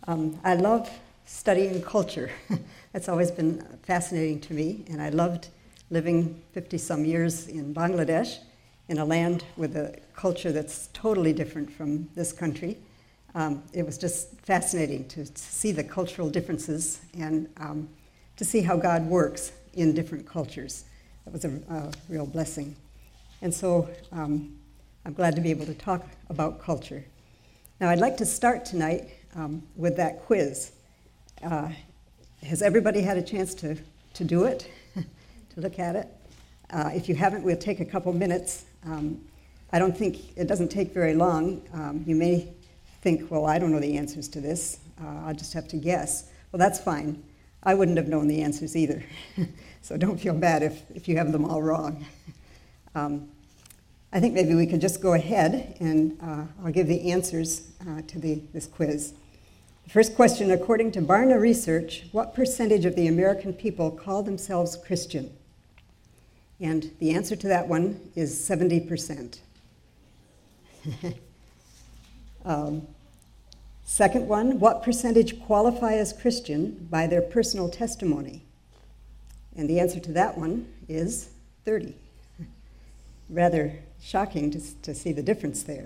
I love studying culture. That's always been fascinating to me, and I loved living 50-some years in Bangladesh, in a land with a culture that's totally different from this country. It was just fascinating to see the cultural differences and to see how God works in different cultures. That was a real blessing. And so I'm glad to be able to talk about culture. Now, I'd like to start tonight with that quiz. Has everybody had a chance to do it, to look at it? If you haven't, we'll take a couple minutes. I don't think it doesn't take very long. You may think, well, I don't know the answers to this. I'll just have to guess. Well, that's fine. I wouldn't have known the answers either. So don't feel bad if you have them all wrong. I think maybe we could just go ahead and I'll give the answers to this quiz. The first question, according to Barna Research, what percentage of the American people call themselves Christian? And the answer to that one is 70%. Second one, what percentage qualify as Christian by their personal testimony? And the answer to that one is 30. Rather shocking to see the difference there.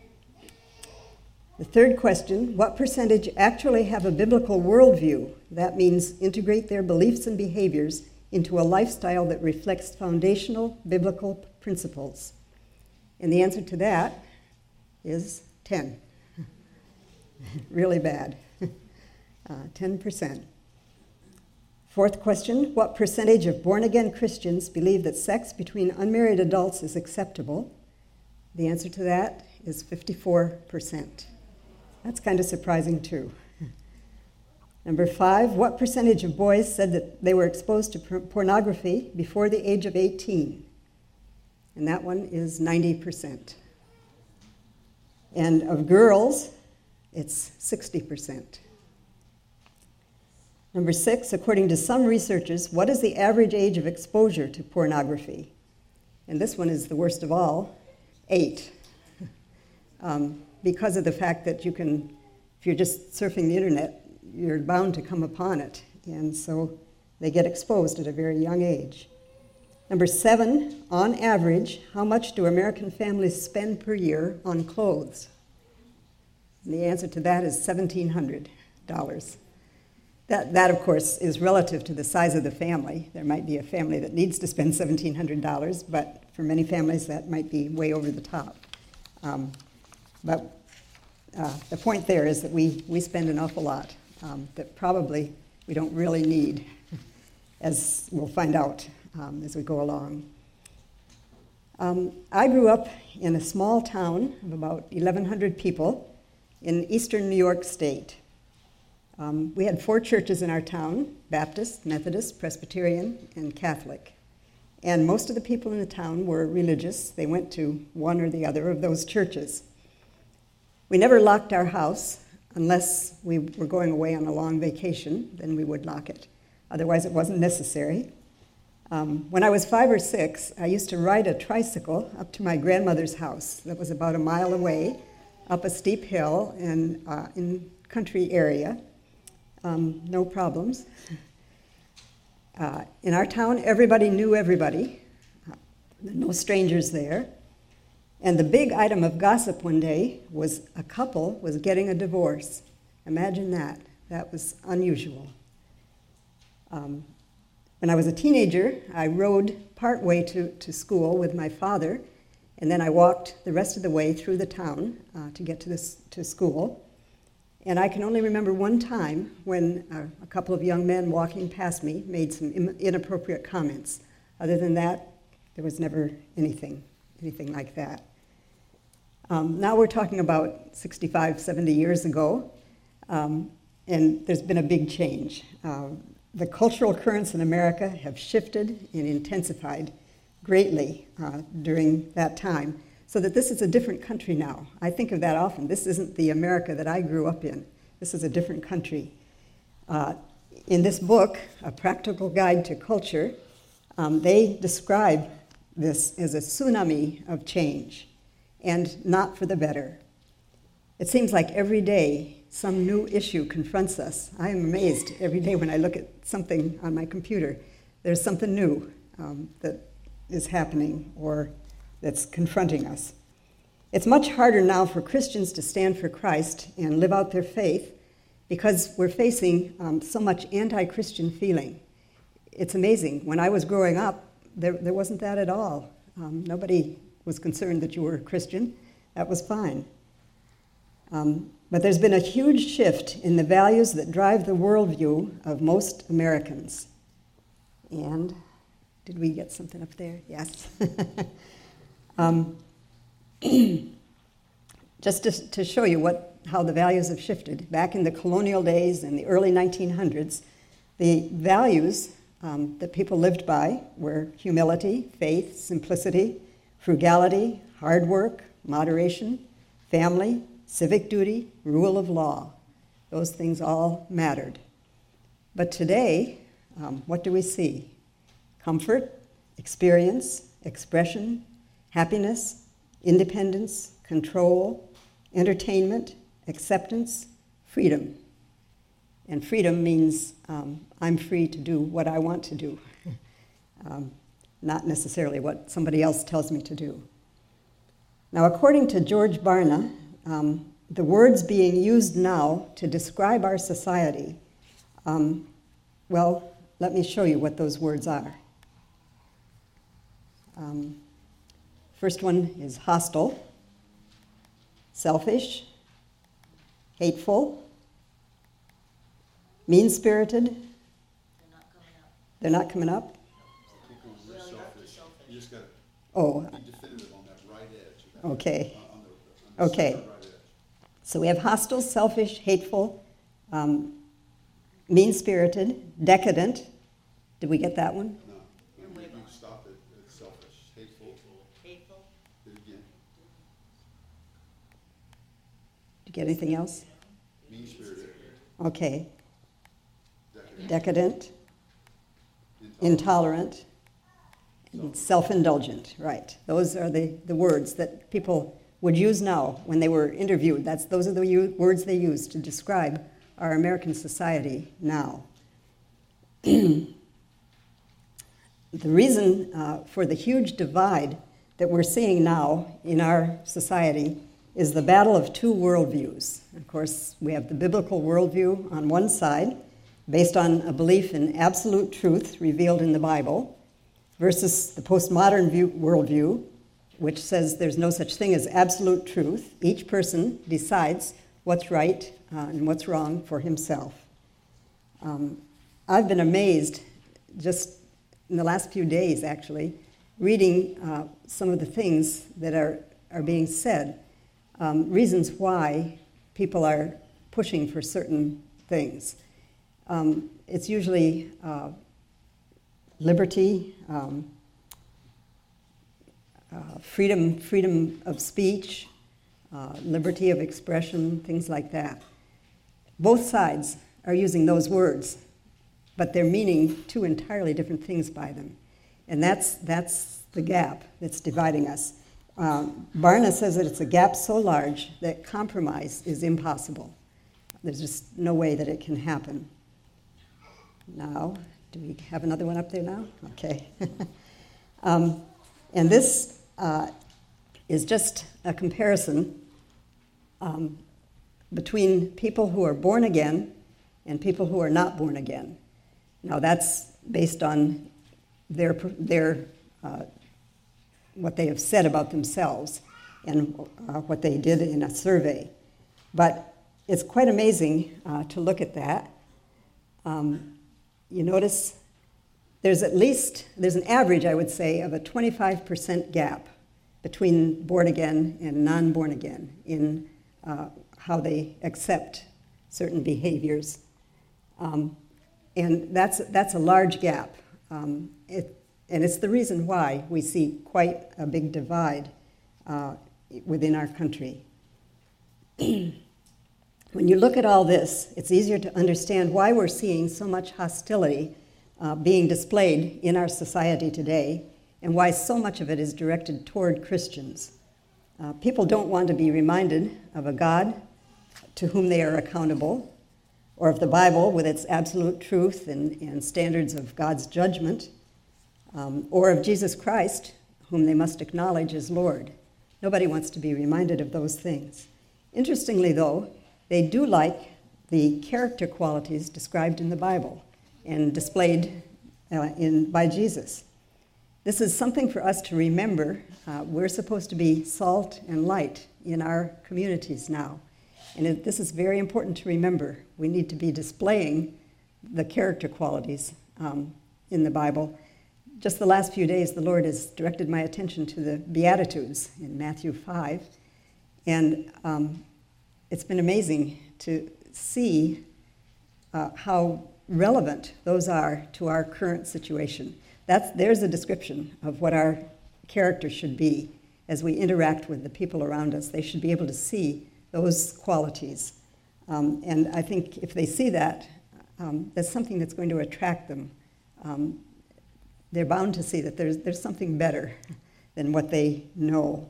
The third question, what percentage actually have a biblical worldview? That means integrate their beliefs and behaviors into a lifestyle that reflects foundational biblical principles. And the answer to that is 10. Really bad. 10%. Fourth question, what percentage of born-again Christians believe that sex between unmarried adults is acceptable? The answer to that is 54%. That's kind of surprising too. Number 5, what percentage of boys said that they were exposed to pornography before the age of 18? And that one is 90%. And of girls, it's 60%. Number 6, according to some researchers, what is the average age of exposure to pornography? And this one is the worst of all, 8. Because of the fact that you can, if you're just surfing the internet, you're bound to come upon it. And so they get exposed at a very young age. Number 7, on average, how much do American families spend per year on clothes? And the answer to that is $1,700. That, of course, is relative to the size of the family. There might be a family that needs to spend $1,700, but for many families that might be way over the top. But the point there is that we spend an awful lot that probably we don't really need, as we'll find out as we go along. I grew up in a small town of about 1,100 people in eastern New York State. We had 4 churches in our town, Baptist, Methodist, Presbyterian, and Catholic. And most of the people in the town were religious. They went to one or the other of those churches. We never locked our house unless we were going away on a long vacation, then we would lock it. Otherwise, it wasn't necessary. When I was 5 or 6, I used to ride a tricycle up to my grandmother's house that was about a mile away, up a steep hill and in country area. No problems. In our town, everybody knew everybody. No strangers there. And the big item of gossip one day was a couple was getting a divorce. Imagine that. That was unusual. When I was a teenager, I rode partway to school with my father, and then I walked the rest of the way through the town to get to school. And I can only remember one time when a couple of young men walking past me made some inappropriate comments. Other than that, there was never anything like that. Now we're talking about 65, 70 years ago, and there's been a big change. The cultural currents in America have shifted and intensified greatly during that time, so that this is a different country now. I think of that often. This isn't the America that I grew up in. This is a different country. In this book, A Practical Guide to Culture, they describe this as a tsunami of change, and not for the better. It seems like every day some new issue confronts us. I am amazed every day when I look at something on my computer. There's something new that is happening or that's confronting us. It's much harder now for Christians to stand for Christ and live out their faith because we're facing so much anti-Christian feeling. It's amazing. When I was growing up, there wasn't that at all. Nobody was concerned that you were a Christian. That was fine. But there's been a huge shift in the values that drive the worldview of most Americans. And did we get something up there? Yes. Just to show you how the values have shifted. Back in the colonial days in the early 1900s, the values that people lived by were humility, faith, simplicity, frugality, hard work, moderation, family, civic duty, rule of law. Those things all mattered. But today, what do we see? Comfort, experience, expression, happiness, independence, control, entertainment, acceptance, freedom. And freedom means I'm free to do what I want to do, not necessarily what somebody else tells me to do. Now, according to George Barna, the words being used now to describe our society, well, let me show you what those words are. First one is hostile, selfish, hateful, mean-spirited. They're not coming up? You just got to be definitive on that right edge. Okay. On the Okay. right edge. So we have hostile, selfish, hateful, mean-spirited, decadent. Did we get that one? No, you stopped it. It's selfish, hateful. Hateful. Do it again. Did you get anything else? Mean-spirited. Okay. Decadent. Decadent, intolerant, and self-indulgent. Right. Those are the words that people would use now when they were interviewed. Those are the words they use to describe our American society now. The reason for the huge divide that we're seeing now in our society is the battle of two worldviews. Of course, we have the biblical worldview on one side, based on a belief in absolute truth revealed in the Bible, versus the postmodern worldview, which says there's no such thing as absolute truth. Each person decides what's right and what's wrong for himself. I've been amazed just in the last few days, actually, reading some of the things that are being said, reasons why people are pushing for certain things. It's usually liberty, freedom of speech, liberty of expression, things like that. Both sides are using those words, but they're meaning two entirely different things by them. And that's the gap that's dividing us. Barna says that it's a gap so large that compromise is impossible. There's just no way that it can happen. Now, do we have another one up there now? Okay. And this is just a comparison between people who are born again and people who are not born again. Now, that's based on their what they have said about themselves and what they did in a survey. But it's quite amazing to look at that. You notice there's an average, I would say, of a 25% gap between born again and non-born again in how they accept certain behaviors. And that's a large gap. And it's the reason why we see quite a big divide within our country. When you look at all this, it's easier to understand why we're seeing so much hostility being displayed in our society today, and why so much of it is directed toward Christians. People don't want to be reminded of a God to whom they are accountable, or of the Bible with its absolute truth and standards of God's judgment, or of Jesus Christ, whom they must acknowledge as Lord. Nobody wants to be reminded of those things. Interestingly, though, they do like the character qualities described in the Bible and displayed by Jesus. This is something for us to remember. We're supposed to be salt and light in our communities now. And this is very important to remember. We need to be displaying the character qualities in the Bible. Just the last few days, the Lord has directed my attention to the Beatitudes in Matthew 5. And it's been amazing to see how relevant those are to our current situation. There's a description of what our character should be as we interact with the people around us. They should be able to see those qualities. And I think if they see that, that's something that's going to attract them. They're bound to see that there's something better than what they know.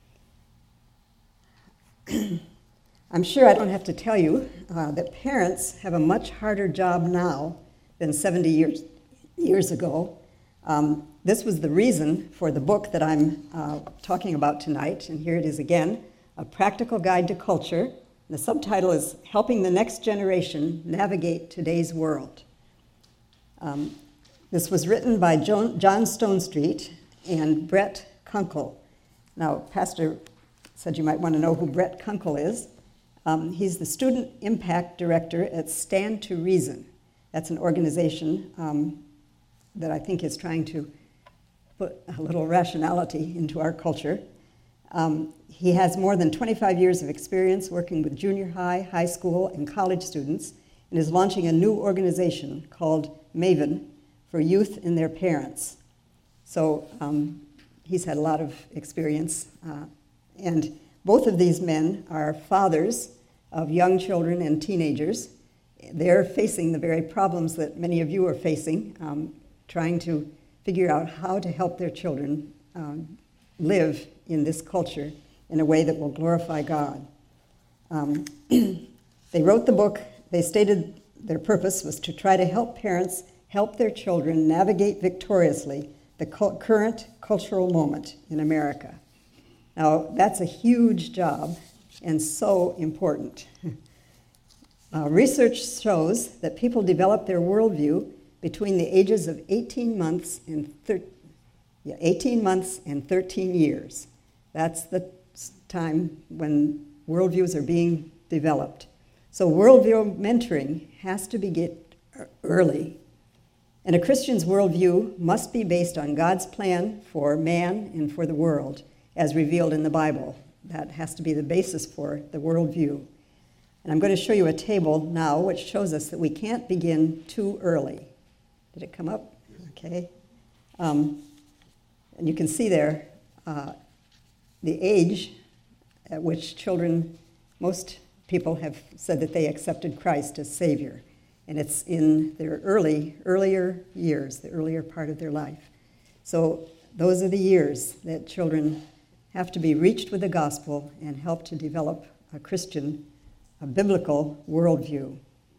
I'm sure I don't have to tell you that parents have a much harder job now than 70 years ago. This was the reason for the book that I'm talking about tonight, and here it is again, A Practical Guide to Culture. The subtitle is Helping the Next Generation Navigate Today's World. This was written by John Stonestreet and Brett Kunkle. Now, Pastor said you might want to know who Brett Kunkle is. He's the Student Impact Director at Stand to Reason. That's an organization that I think is trying to put a little rationality into our culture. He has more than 25 years of experience working with junior high, high school, and college students, and is launching a new organization called MAVEN for youth and their parents. So he's had a lot of experience. And both of these men are fathers of young children and teenagers. They're facing the very problems that many of you are facing, trying to figure out how to help their children live in this culture in a way that will glorify God. They wrote the book. They stated their purpose was to try to help parents help their children navigate victoriously the current cultural moment in America. Now, that's a huge job and so important. Research shows that people develop their worldview between the ages of 18 months and 13 years. That's the time when worldviews are being developed. So worldview mentoring has to begin early. And a Christian's worldview must be based on God's plan for man and for the world, as revealed in the Bible. That has to be the basis for the worldview. And I'm going to show you a table now which shows us that we can't begin too early. Did it come up? Okay. And you can see there the age at which children, most people have said that they accepted Christ as Savior. And it's in their earlier years, the earlier part of their life. So those are the years that children have to be reached with the gospel and help to develop a Christian, a biblical worldview.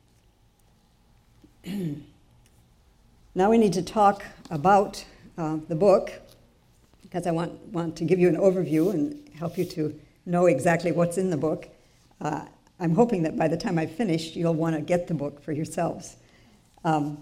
Now we need to talk about the book, because I want to give you an overview and help you to know exactly what's in the book. I'm hoping that by the time I've finished, you'll want to get the book for yourselves. The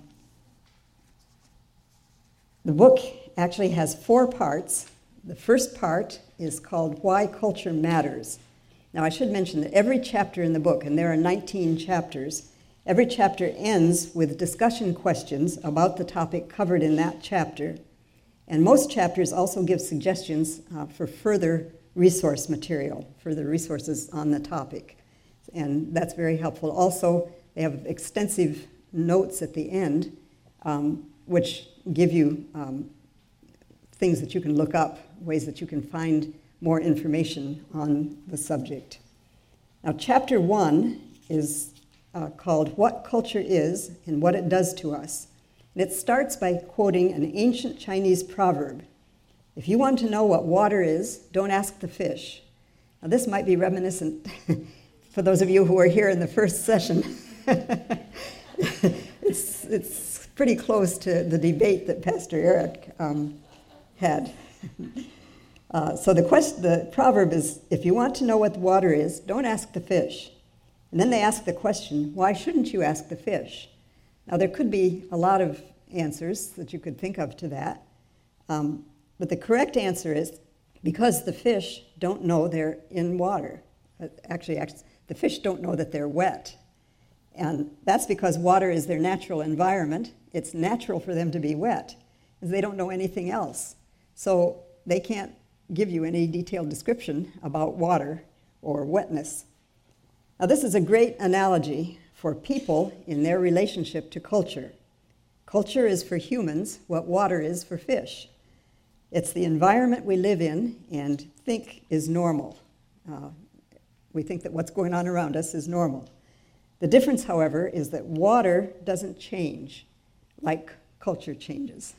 book actually has 4 parts. The first part is called Why Culture Matters. Now, I should mention that every chapter in the book, and there are 19 chapters, every chapter ends with discussion questions about the topic covered in that chapter. And most chapters also give suggestions for further resource material, further resources on the topic. And that's very helpful. Also, they have extensive notes at the end, which give you things that you can look up, ways that you can find more information on the subject. Now, chapter 1 is called What Culture Is and What It Does to Us. And it starts by quoting an ancient Chinese proverb. If you want to know what water is, don't ask the fish. Now, this might be reminiscent for those of you who were here in the first session, it's pretty close to the debate that Pastor Eric had. So the proverb is, if you want to know what the water is, don't ask the fish. And then they ask the question, why shouldn't you ask the fish? Now, there could be a lot of answers that you could think of to that. But the correct answer is because the fish don't know they're in water. Actually, the fish don't know that they're wet. And that's because water is their natural environment. It's natural for them to be wet, because they don't know anything else. So they can't give you any detailed description about water or wetness. Now, this is a great analogy for people in their relationship to culture. Culture is for humans what water is for fish. It's the environment we live in and think is normal. We think that what's going on around us is normal. The difference, however, is that water doesn't change like culture changes.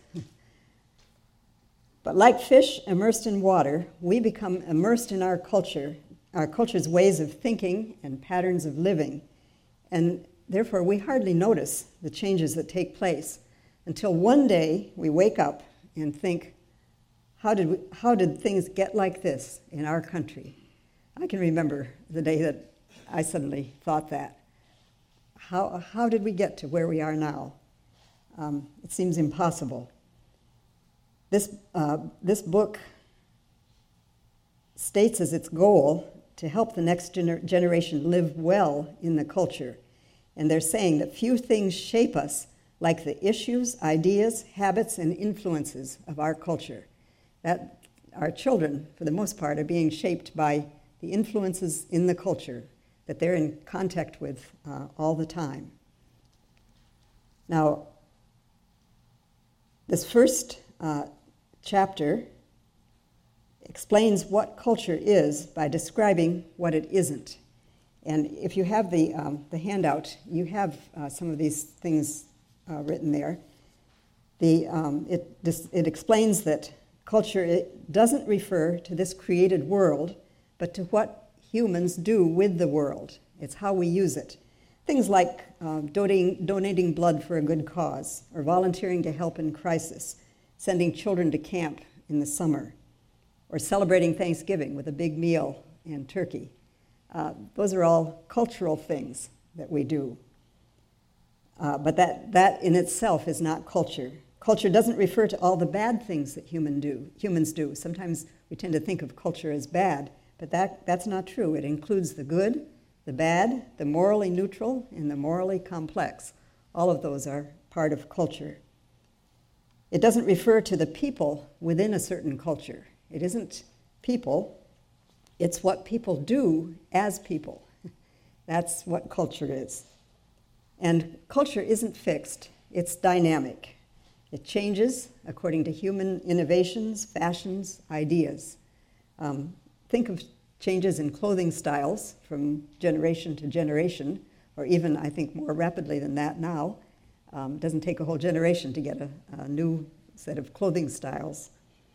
But like fish immersed in water, we become immersed in our culture's ways of thinking and patterns of living. And therefore, we hardly notice the changes that take place until one day we wake up and think, how did things get like this in our country? I can remember the day that I suddenly thought that. How did we get to where we are now? It seems impossible. This book states as its goal to help the next generation live well in the culture. And they're saying that few things shape us like the issues, ideas, habits, and influences of our culture. That our children, for the most part, are being shaped by the influences in the culture that they're in contact with all the time. Now, this first chapter explains what culture is by describing what it isn't. And if you have the handout, you have some of these things written there. It explains that culture doesn't refer to this created world, but to what humans do with the world. It's how we use it. Things like donating blood for a good cause, or volunteering to help in crisis, sending children to camp in the summer, or celebrating Thanksgiving with a big meal and turkey. Those are all cultural things that we do. But that in itself is not culture. Culture doesn't refer to all the bad things that humans do. Sometimes we tend to think of culture as bad, but that's not true. It includes the good, the bad, the morally neutral, and the morally complex. All of those are part of culture. It doesn't refer to the people within a certain culture. It isn't people. It's what people do as people. That's what culture is. And culture isn't fixed. It's dynamic. It changes according to human innovations, fashions, ideas. Think of changes in clothing styles from generation to generation, or even, I think, more rapidly than that now. It doesn't take a whole generation to get a new set of clothing styles.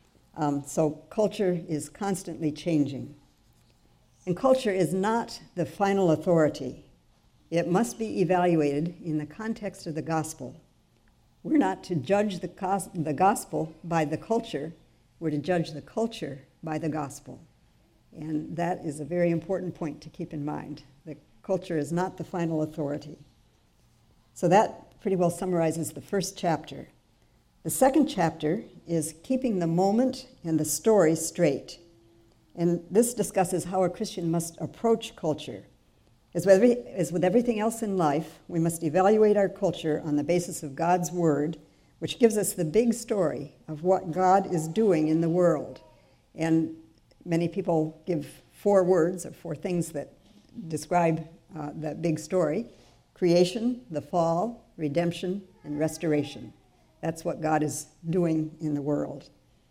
So culture is constantly changing. And culture is not the final authority. It must be evaluated in the context of the gospel. We're not to judge the gospel by the culture. We're to judge the culture by the gospel. And that is a very important point to keep in mind. The culture is not the final authority. So that pretty well summarizes the first chapter. The second chapter is keeping the moment and the story straight. And this discusses how a Christian must approach culture. As with everything else in life, we must evaluate our culture on the basis of God's word, which gives us the big story of what God is doing in the world. And many people give 4 words or 4 things that describe that big story: creation, the fall, redemption, and restoration. That's what God is doing in the world.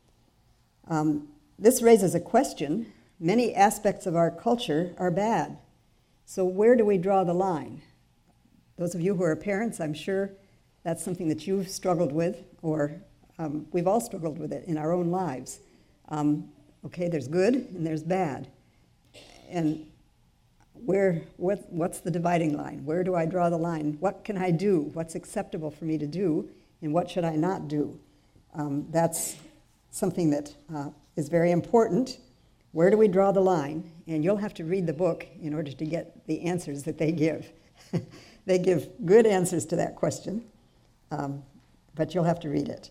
This raises a question. Many aspects of our culture are bad. So where do we draw the line? Those of you who are parents, I'm sure that's something that you've struggled with, or we've all struggled with it in our own lives. Okay, there's good and there's bad. And what's the dividing line? Where do I draw the line? What can I do? What's acceptable for me to do? And what should I not do? That's something that is very important. Where do we draw the line? And you'll have to read the book in order to get the answers that they give. They give good answers to that question, but you'll have to read it.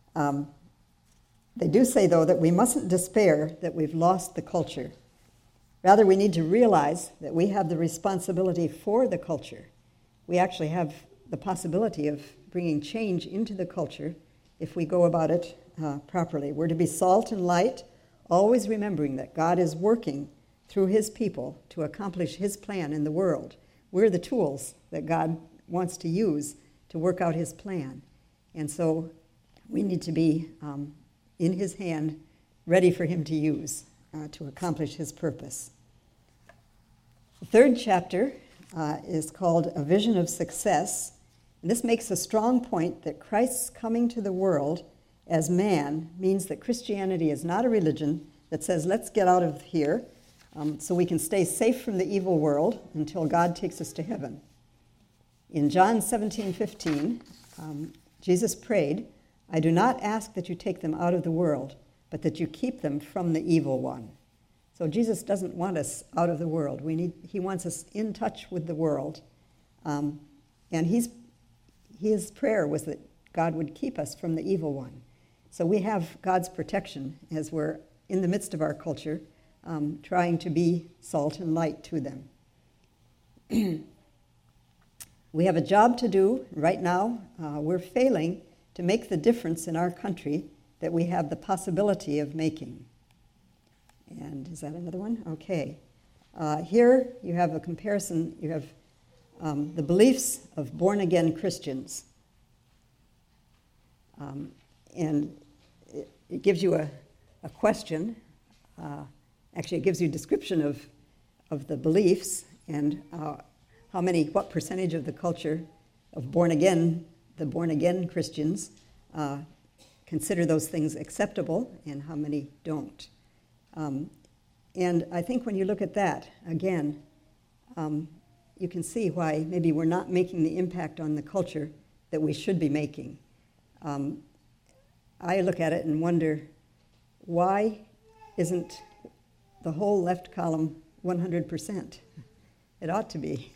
They do say, though, that we mustn't despair that we've lost the culture. Rather, we need to realize that we have the responsibility for the culture. We actually have the possibility of bringing change into the culture if we go about it properly. We're to be salt and light, always remembering that God is working through his people to accomplish his plan in the world. We're the tools that God wants to use to work out his plan. And so we need to be in his hand, ready for him to use to accomplish his purpose. The third chapter is called A Vision of Success. And this makes a strong point that Christ's coming to the world as man means that Christianity is not a religion that says, let's get out of here so we can stay safe from the evil world until God takes us to heaven. In John 17:15, Jesus prayed, I do not ask that you take them out of the world, but that you keep them from the evil one. So Jesus doesn't want us out of the world. He wants us in touch with the world. And his prayer was that God would keep us from the evil one. So we have God's protection as we're in the midst of our culture, trying to be salt and light to them. We have a job to do right now. We're failing to make the difference in our country that we have the possibility of making. And is that another one? Okay. Here you have a comparison. You have the beliefs of born-again Christians. And it gives you a question. Actually, it gives you a description of the beliefs and what percentage of the culture of the born-again Christians consider those things acceptable and how many don't. And I think when you look at that, again, you can see why maybe we're not making the impact on the culture that we should be making. I look at it and wonder, why isn't the whole left column 100%? It ought to be.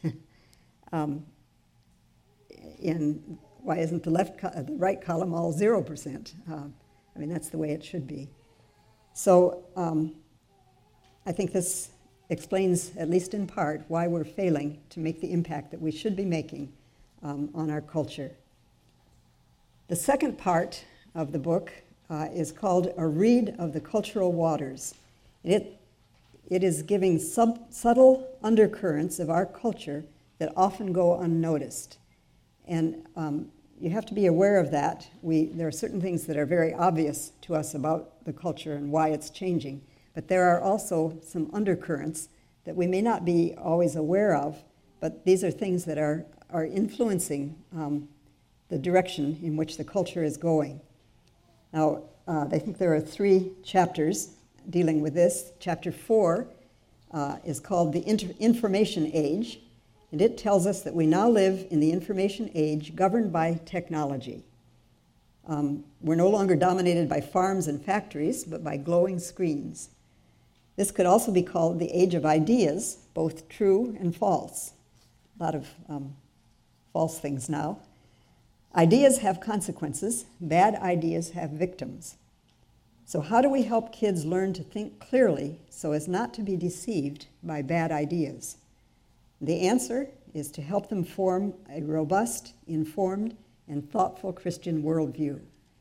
And why isn't the right column all 0%? I mean, that's the way it should be. So I think this explains, at least in part, why we're failing to make the impact that we should be making on our culture. The second part of the book is called A Read of the Cultural Waters. It is giving subtle undercurrents of our culture that often go unnoticed. And you have to be aware of that. There are certain things that are very obvious to us about the culture and why it's changing, but there are also some undercurrents that we may not be always aware of, but these are things that are influencing the direction in which the culture is going. Now, I think there are 3 chapters dealing with this. Chapter 4 is called The Information Age, and it tells us that we now live in the information age governed by technology. We're no longer dominated by farms and factories, but by glowing screens. This could also be called the age of ideas, both true and false. A lot of false things now. Ideas have consequences. Bad ideas have victims. So how do we help kids learn to think clearly so as not to be deceived by bad ideas? The answer is to help them form a robust, informed, and thoughtful Christian worldview.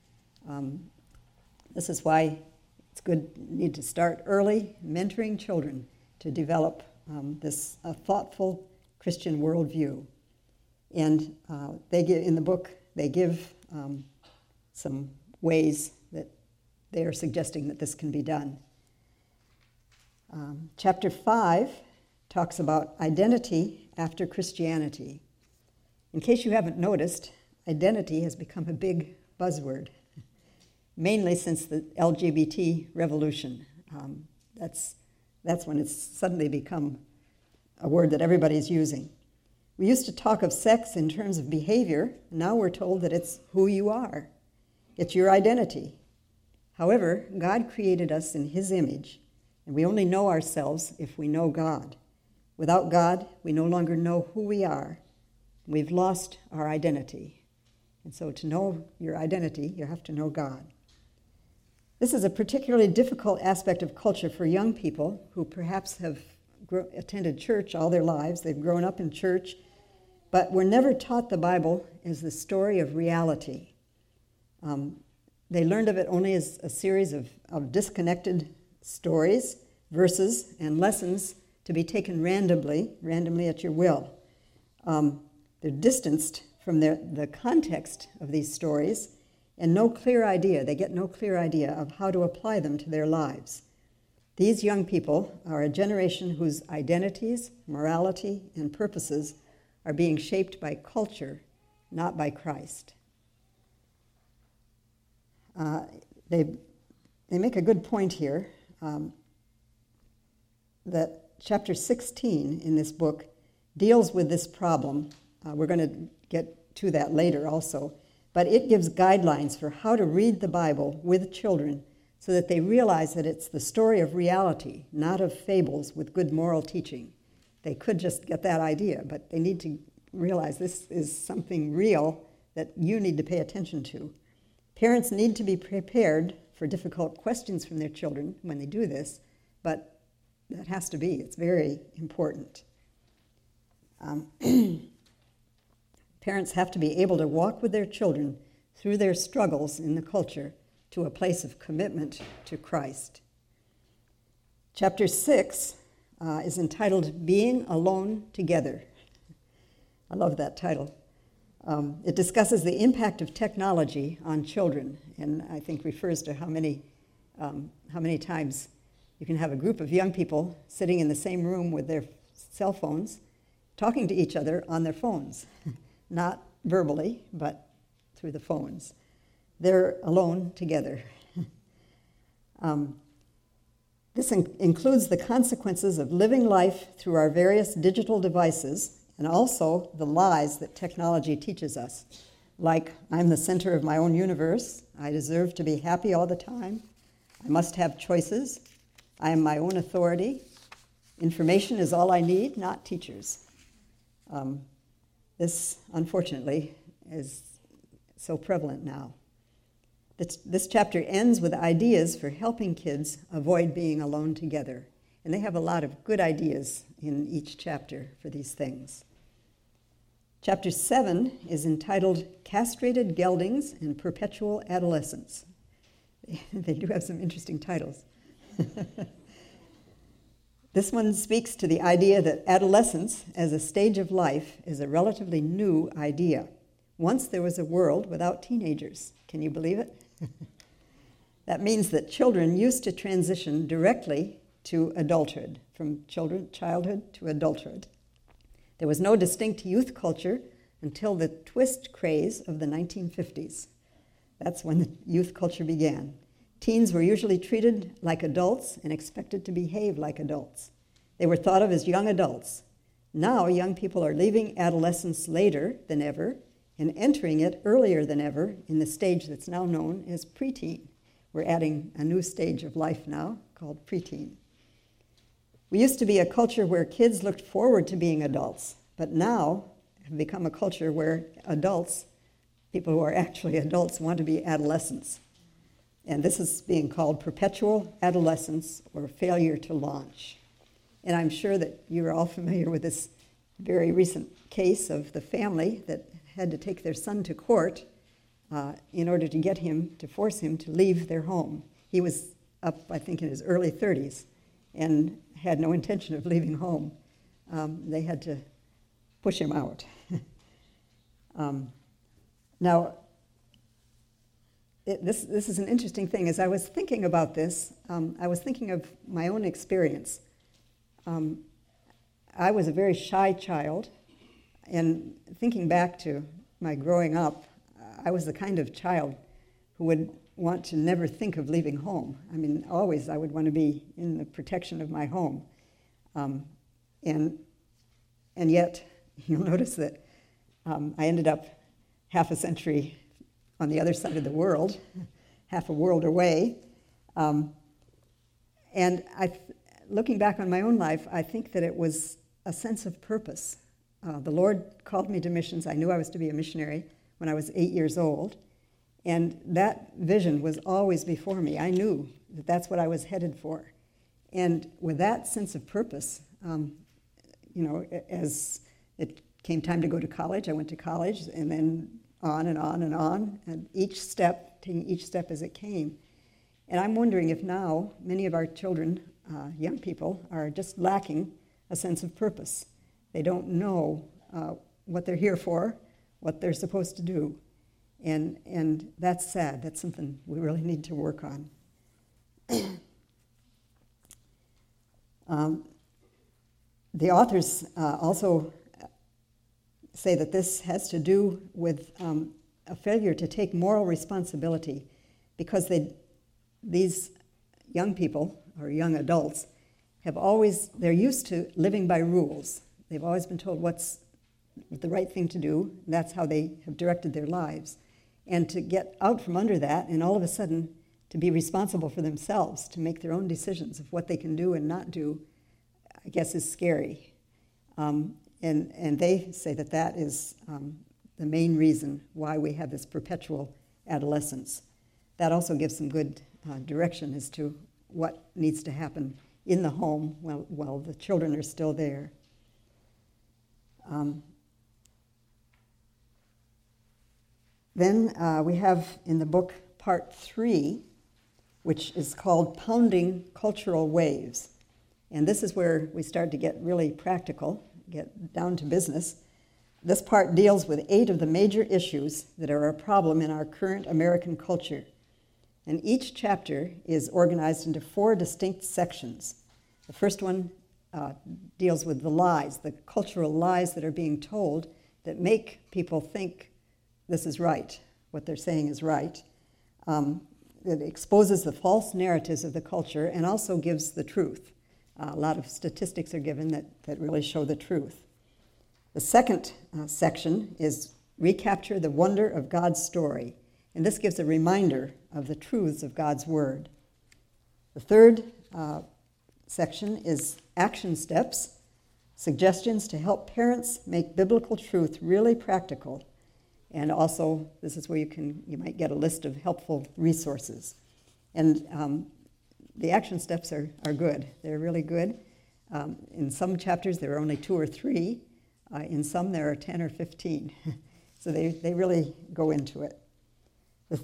This is why it's good, need to start early, mentoring children to develop this thoughtful Christian worldview. And in the book, they give some ways that they are suggesting that this can be done. Chapter 5 talks about identity after Christianity. In case you haven't noticed, identity has become a big buzzword, mainly since the LGBT revolution. That's when it's suddenly become a word that everybody's using. We used to talk of sex in terms of behavior. Now we're told that it's who you are. It's your identity. However, God created us in His image, and we only know ourselves if we know God. Without God, we no longer know who we are. We've lost our identity. And so to know your identity, you have to know God. This is a particularly difficult aspect of culture for young people who perhaps have attended church all their lives. They've grown up in church, but were never taught the Bible as the story of reality. They learned of it only as a series of disconnected stories, verses, and lessons to be taken randomly at your will. They're distanced from the context of these stories and they get no clear idea of how to apply them to their lives. These young people are a generation whose identities, morality, and purposes are being shaped by culture, not by Christ. They make a good point here that chapter 16 in this book deals with this problem. We're going to get to that later also. But it gives guidelines for how to read the Bible with children so that they realize that it's the story of reality, not of fables with good moral teaching. They could just get that idea, but they need to realize this is something real that you need to pay attention to. Parents need to be prepared for difficult questions from their children when they do this, but that has to be. It's very important. Parents have to be able to walk with their children through their struggles in the culture to a place of commitment to Christ. Chapter 6 is entitled Being Alone Together. I love that title. It discusses the impact of technology on children, and I think refers to how many times you can have a group of young people sitting in the same room with their cell phones, talking to each other on their phones, not verbally, but through the phones. They're alone together. This includes the consequences of living life through our various digital devices and also the lies that technology teaches us, like I'm the center of my own universe, I deserve to be happy all the time, I must have choices, I am my own authority, information is all I need, not teachers. This, unfortunately, is so prevalent now. This chapter ends with ideas for helping kids avoid being alone together. And they have a lot of good ideas in each chapter for these things. Chapter 7 is entitled Castrated Geldings and Perpetual Adolescence. They do have some interesting titles. This one speaks to the idea that adolescence as a stage of life is a relatively new idea. Once there was a world without teenagers. Can you believe it? That means that children used to transition directly to adulthood, from childhood to adulthood. There was no distinct youth culture until the twist craze of the 1950s. That's when the youth culture began. Teens were usually treated like adults and expected to behave like adults. They were thought of as young adults. Now young people are leaving adolescence later than ever and entering it earlier than ever in the stage that's now known as preteen. We're adding a new stage of life now called preteen. We used to be a culture where kids looked forward to being adults, but now have become a culture where adults, people who are actually adults, want to be adolescents. And this is being called perpetual adolescence or failure to launch. And I'm sure that you're all familiar with this very recent case of the family that had to take their son to court in order to get him, to force him to leave their home. He was up, I think, in his early 30s and had no intention of leaving home. They had to push him out. Now, this is an interesting thing. As I was thinking about this, I was thinking of my own experience. I was a very shy child, and thinking back to my growing up, I was the kind of child who would want to never think of leaving home. I mean, always I would want to be in the protection of my home. And And yet, you'll notice that I ended up half a century on the other side of the world, half a world away. And looking back on my own life, I think that it was a sense of purpose. The Lord called me to missions. I knew I was to be a missionary when I was 8 years old. And that vision was always before me. I knew that that's what I was headed for. And with that sense of purpose, as it came time to go to college, I went to college, and then on and on and on, and taking each step as it came. And I'm wondering if now many of our children, young people, are just lacking a sense of purpose. They don't know what they're here for, what they're supposed to do. And that's sad. That's something we really need to work on. The authors also say that this has to do with a failure to take moral responsibility, because these young people, or young adults, they're used to living by rules. They've always been told what's the right thing to do, and that's how they have directed their lives. And to get out from under that, and all of a sudden to be responsible for themselves, to make their own decisions of what they can do and not do, I guess is scary. And they say that is the main reason why we have this perpetual adolescence. That also gives some good direction as to what needs to happen in the home while the children are still there. Then we have in the book part 3, which is called Pounding Cultural Waves. And this is where we start to get really practical, get down to business. This part deals with 8 of the major issues that are a problem in our current American culture. And each chapter is organized into 4 distinct sections. The first one deals with the lies, the cultural lies that are being told that make people think this is right, what they're saying is right. It exposes the false narratives of the culture and also gives the truth. A lot of statistics are given that really show the truth. The second section is Recapture the Wonder of God's Story, and this gives a reminder of the truths of God's Word. The third section is Action Steps, suggestions to help parents make biblical truth really practical. And also, this is where you might get a list of helpful resources. And the action steps are good. They're really good. In some chapters, there are only 2 or 3. In some, there are 10 or 15. So they really go into it. The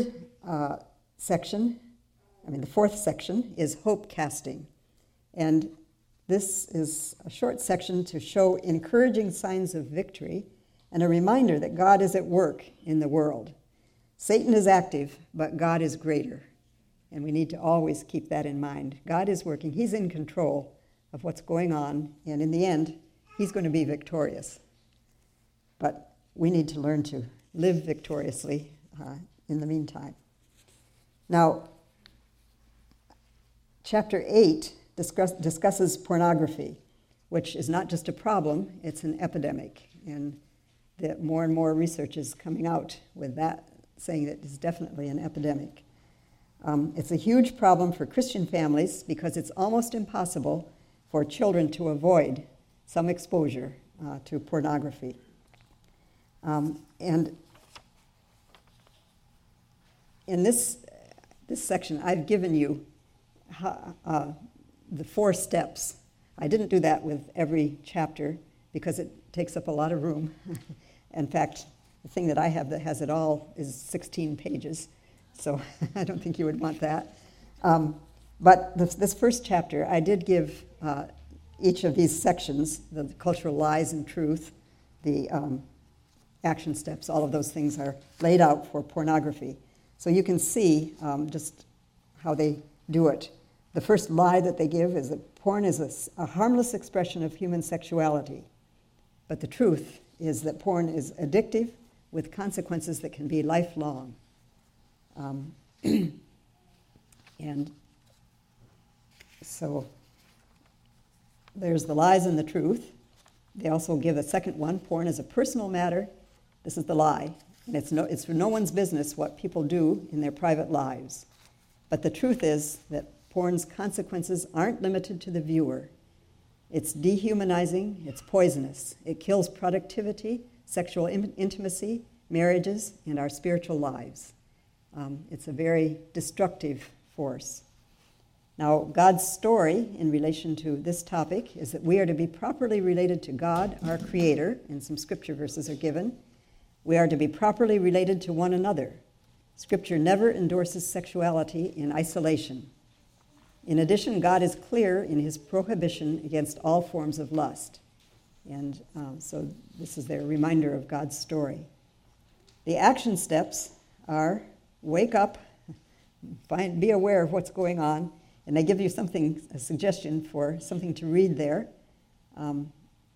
fourth section is hope casting. And this is a short section to show encouraging signs of victory and a reminder that God is at work in the world. Satan is active, but God is greater. And we need to always keep that in mind. God is working. He's in control of what's going on. And in the end, he's going to be victorious. But we need to learn to live victoriously in the meantime. Now, chapter 8 discusses pornography, which is not just a problem, it's an epidemic. And that more and more research is coming out with that, saying that it's definitely an epidemic. It's a huge problem for Christian families because it's almost impossible for children to avoid some exposure to pornography. And in this section, I've given you the 4 steps. I didn't do that with every chapter because it takes up a lot of room. In fact, the thing that I have that has it all is 16 pages, so I don't think you would want that. But this first chapter, I did give each of these sections, the cultural lies and truth, the action steps, all of those things are laid out for pornography. So you can see just how they do it. The first lie that they give is that porn is a harmless expression of human sexuality. But the truth is that porn is addictive with consequences that can be lifelong. And so there's the lies and the truth. They also give a second one, porn is a personal matter. This is the lie. And it's for no one's business what people do in their private lives. But the truth is that porn's consequences aren't limited to the viewer. It's dehumanizing, it's poisonous. It kills productivity, sexual intimacy, marriages, and our spiritual lives. It's a very destructive force. Now, God's story in relation to this topic is that we are to be properly related to God, our Creator, and some scripture verses are given. We are to be properly related to one another. Scripture never endorses sexuality in isolation. In addition, God is clear in his prohibition against all forms of lust. And so this is their reminder of God's story. The action steps are wake up, be aware of what's going on, and they give you a suggestion for something to read there. And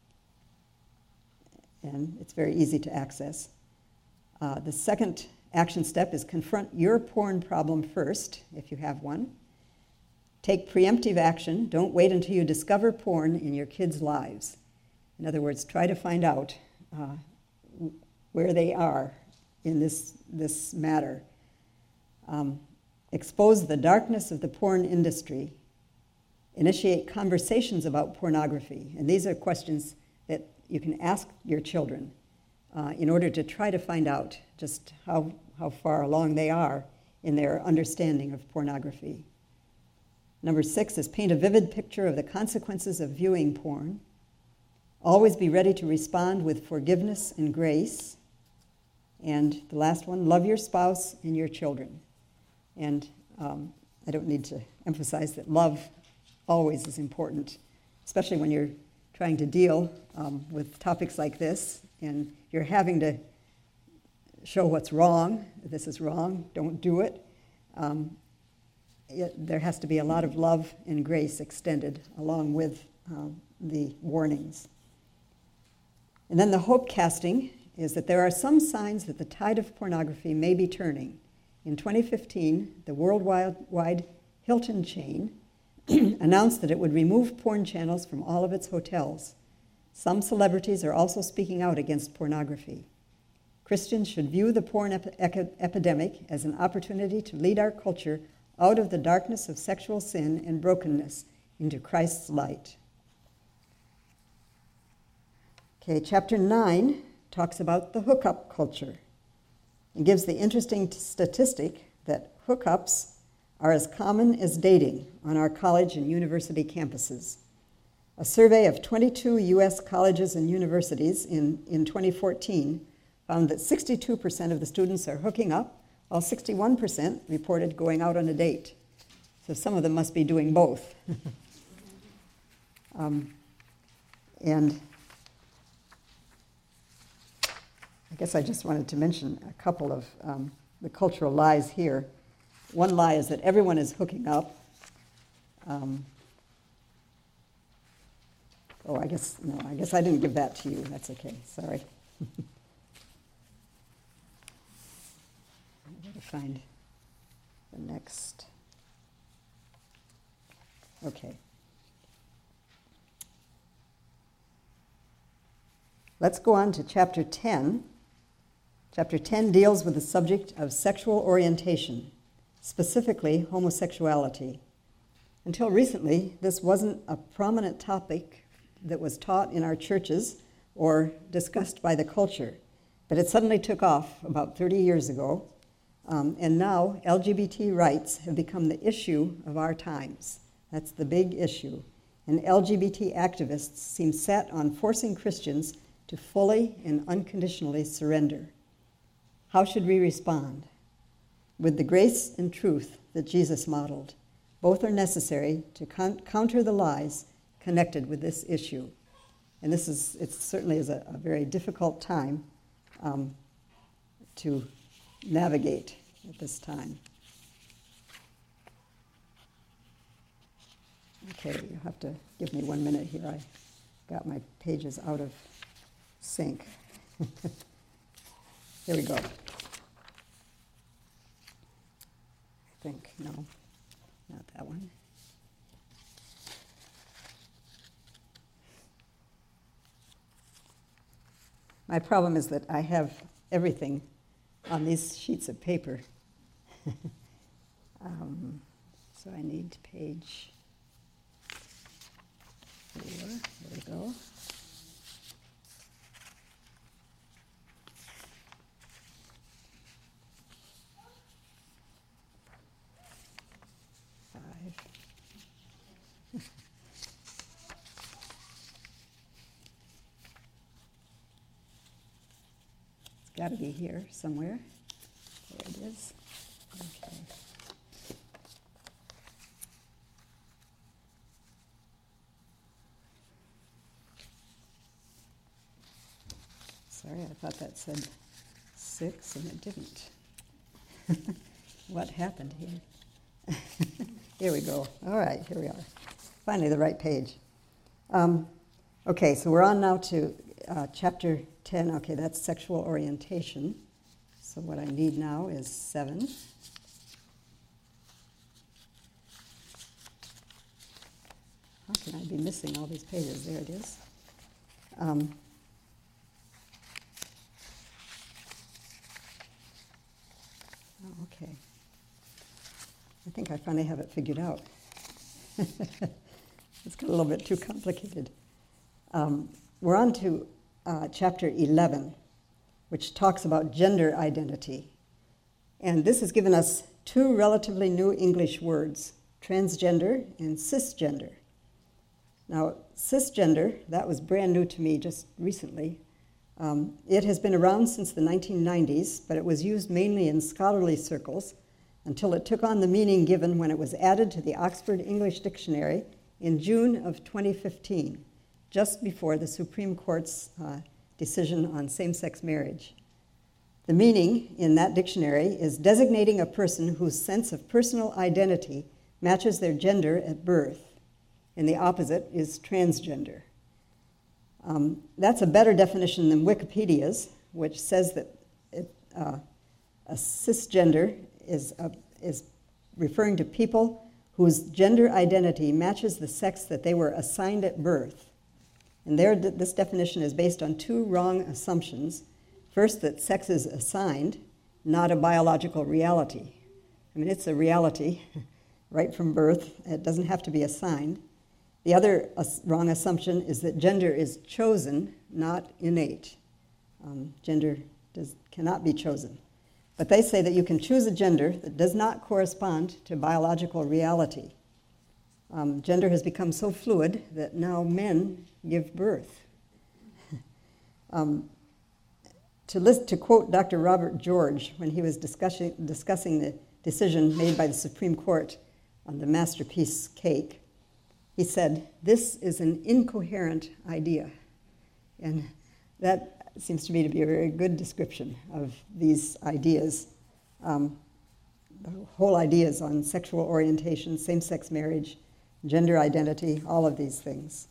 it's very easy to access. The second action step is confront your porn problem first, if you have one. Take preemptive action. Don't wait until you discover porn in your kids' lives. In other words, try to find out where they are in this matter. Expose the darkness of the porn industry. Initiate conversations about pornography. And these are questions that you can ask your children in order to try to find out just how far along they are in their understanding of pornography. Number 6 is paint a vivid picture of the consequences of viewing porn. Always be ready to respond with forgiveness and grace. And the last one, love your spouse and your children. And I don't need to emphasize that love always is important, especially when you're trying to deal with topics like this and you're having to show what's wrong. This is wrong, don't do it. There has to be a lot of love and grace extended along with the warnings. And then the hope casting is that there are some signs that the tide of pornography may be turning. In 2015, the worldwide Hilton chain announced that it would remove porn channels from all of its hotels. Some celebrities are also speaking out against pornography. Christians should view the porn epidemic as an opportunity to lead our culture out of the darkness of sexual sin and brokenness into Christ's light. Okay, chapter 9 talks about the hookup culture. It gives the interesting statistic that hookups are as common as dating on our college and university campuses. A survey of 22 U.S. colleges and universities in 2014 found that 62% of the students are hooking up, while 61% reported going out on a date. So some of them must be doing both. And I guess I just wanted to mention a couple of the cultural lies here. One lie is that everyone is hooking up. I guess I didn't give that to you. That's okay, sorry. I'm going to find the next. Okay. Let's go on to chapter 10. Chapter 10 deals with the subject of sexual orientation, specifically homosexuality. Until recently, this wasn't a prominent topic that was taught in our churches or discussed by the culture, but it suddenly took off about 30 years ago, and now LGBT rights have become the issue of our times. That's the big issue. And LGBT activists seem set on forcing Christians to fully and unconditionally surrender. How should we respond? With the grace and truth that Jesus modeled. Both are necessary to counter the lies connected with this issue. And it certainly is a very difficult time to navigate at this time. Okay, you'll have to give me 1 minute here. I got my pages out of sync. Here we go. I think, no, not that one. My problem is that I have everything on these sheets of paper. So I need page 4. There we go. Got to be here somewhere. There it is. Okay. Sorry, I thought that said 6 and it didn't. What happened here? Here we go. All right, here we are. Finally, the right page. Okay, so we're on now to chapter 10. Okay, that's sexual orientation. So what I need now is 7. How can I be missing all these pages? There it is. Okay. I think I finally have it figured out. It's got a little bit too complicated. We're on to chapter 11, which talks about gender identity. And this has given us 2 relatively new English words, transgender and cisgender. Now, cisgender, that was brand new to me just recently. It has been around since the 1990s, but it was used mainly in scholarly circles until it took on the meaning given when it was added to the Oxford English Dictionary in June of 2015, just before the Supreme Court's decision on same-sex marriage. The meaning in that dictionary is designating a person whose sense of personal identity matches their gender at birth, and the opposite is transgender. That's a better definition than Wikipedia's, which says that a cisgender is referring to people whose gender identity matches the sex that they were assigned at birth. And this definition is based on 2 wrong assumptions. First, that sex is assigned, not a biological reality. I mean, it's a reality right from birth. It doesn't have to be assigned. The other wrong assumption is that gender is chosen, not innate. Gender cannot be chosen. But they say that you can choose a gender that does not correspond to biological reality. Gender has become so fluid that now men give birth. To quote Dr. Robert George when he was discussing the decision made by the Supreme Court on the Masterpiece cake, he said, "This is an incoherent idea." And that seems to me to be a very good description of these ideas. The whole ideas on sexual orientation, same-sex marriage, gender identity, all of these things.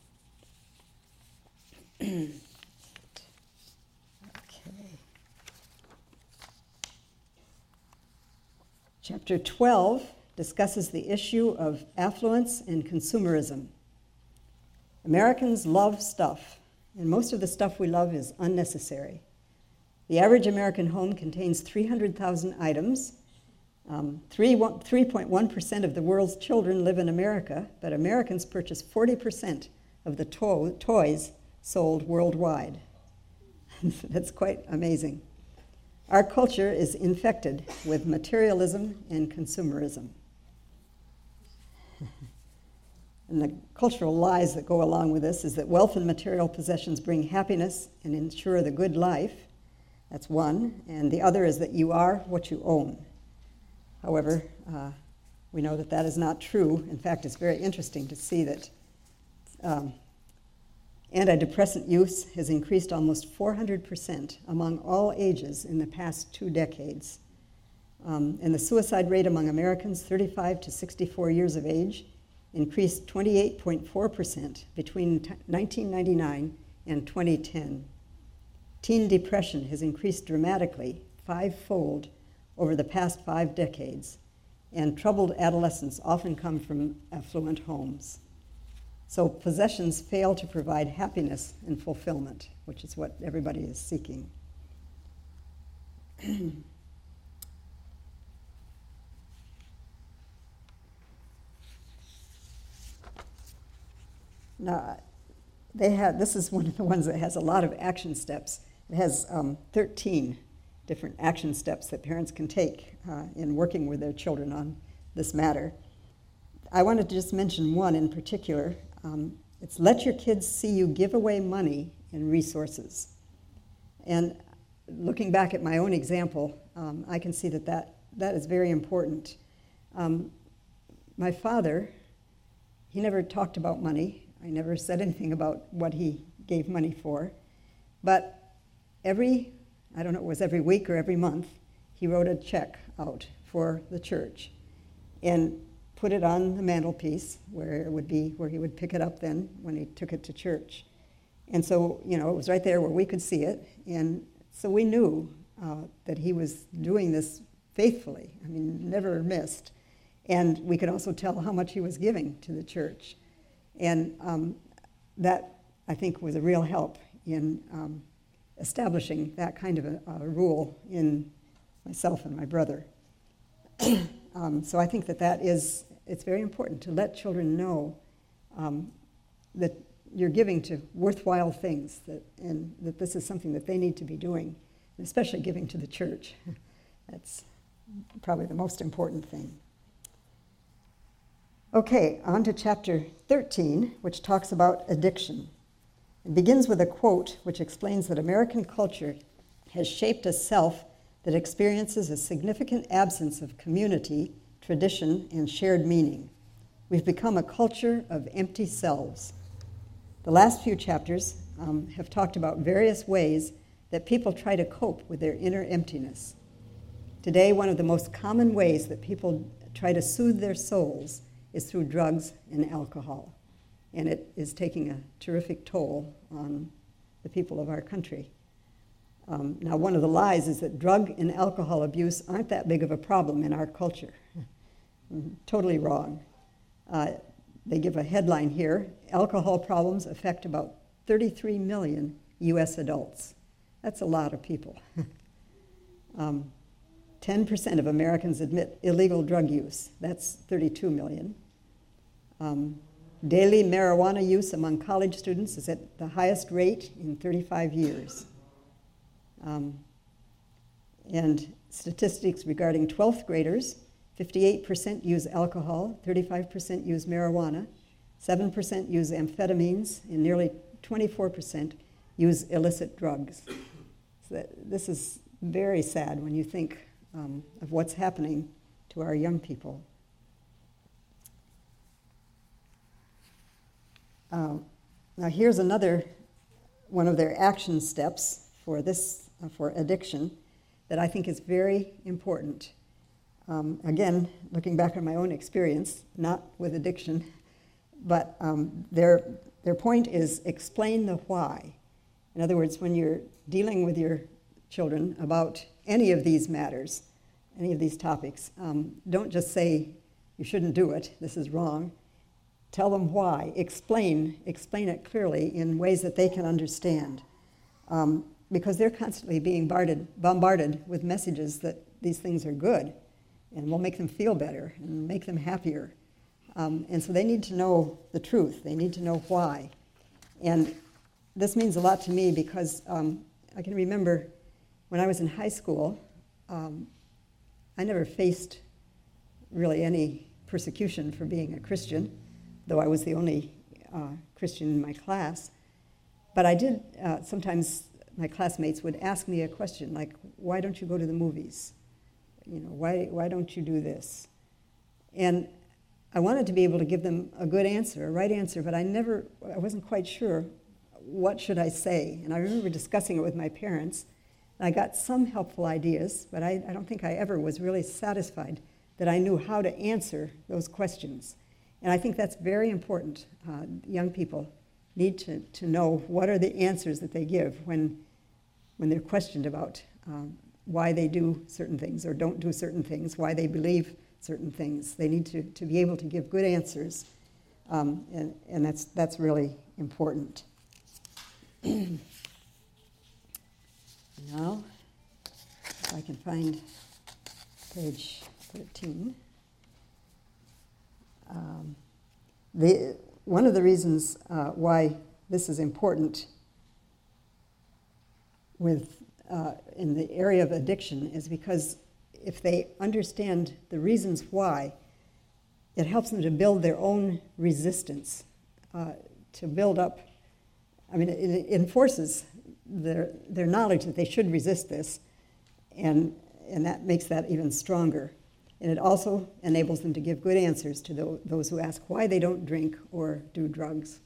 Okay. Chapter 12 discusses the issue of affluence and consumerism. Americans love stuff, and most of the stuff we love is unnecessary. The average American home contains 300,000 items. 3.1% of the world's children live in America, but Americans purchase 40% of the toys sold worldwide. That's quite amazing. Our culture is infected with materialism and consumerism. And the cultural lies that go along with this is that wealth and material possessions bring happiness and ensure the good life. That's one. And the other is that you are what you own. However, we know that that is not true. In fact, it's very interesting to see that antidepressant use has increased almost 400% among all ages in the past 2 decades. And the suicide rate among Americans 35 to 64 years of age increased 28.4% between 1999 and 2010. Teen depression has increased dramatically, 5-fold, over the past 5 decades, and troubled adolescents often come from affluent homes. So possessions fail to provide happiness and fulfillment, which is what everybody is seeking. Now, this is one of the ones that has a lot of action steps. It has 13 different action steps that parents can take in working with their children on this matter. I wanted to just mention one in particular. It's let your kids see you give away money and resources. And looking back at my own example, I can see that is very important. My father, he never talked about money. I never said anything about what he gave money for. But every week or every month, he wrote a check out for the church and put it on the mantelpiece where he would pick it up then when he took it to church. And so, it was right there where we could see it. And so we knew that he was doing this faithfully. I mean, never missed. And we could also tell how much he was giving to the church. And that, I think, was a real help in establishing that kind of a rule in myself and my brother. So I think it's very important to let children know that you're giving to worthwhile things, and that this is something that they need to be doing, and especially giving to the church. That's probably the most important thing. Okay, on to chapter 13, which talks about addiction. It begins with a quote which explains that American culture has shaped a self that experiences a significant absence of community, tradition, and shared meaning. We've become a culture of empty selves. The last few chapters have talked about various ways that people try to cope with their inner emptiness. Today, one of the most common ways that people try to soothe their souls is through drugs and alcohol. And it is taking a terrific toll on the people of our country. Now, one of the lies is that drug and alcohol abuse aren't that big of a problem in our culture. Totally wrong. They give a headline here: alcohol problems affect about 33 million U.S. adults. That's a lot of people. 10% of Americans admit illegal drug use. That's 32 million. Daily marijuana use among college students is at the highest rate in 35 years. And statistics regarding 12th graders: 58% use alcohol, 35% use marijuana, 7% use amphetamines, and nearly 24% use illicit drugs. So this is very sad when you think of what's happening to our young people. Now here's another one of their action steps for addiction that I think is very important. Again, looking back on my own experience, not with addiction, but their point is explain the why. In other words, when you're dealing with your children about any of these matters, any of these topics, don't just say, you shouldn't do it, this is wrong. Tell them why. Explain it clearly in ways that they can understand. Because they're constantly being bombarded with messages that these things are good and will make them feel better and make them happier. And so they need to know the truth. They need to know why. And this means a lot to me because I can remember when I was in high school, I never faced really any persecution for being a Christian, though I was the only Christian in my class. But I did, sometimes my classmates would ask me a question like, why don't you go to the movies? Why don't you do this? And I wanted to be able to give them a good answer, a right answer, but I wasn't quite sure what should I say. And I remember discussing it with my parents. And I got some helpful ideas, but I don't think I ever was really satisfied that I knew how to answer those questions. And I think that's very important. Young people need to know what are the answers that they give when they're questioned about why they do certain things or don't do certain things, why they believe certain things. They need to be able to give good answers And that's really important. Now, if I can find page 13. One of the reasons why this is important in the area of addiction is because if they understand the reasons why, it helps them to build their own resistance, to build up. I mean, it enforces their knowledge that they should resist this, and that makes that even stronger. And it also enables them to give good answers to those who ask why they don't drink or do drugs.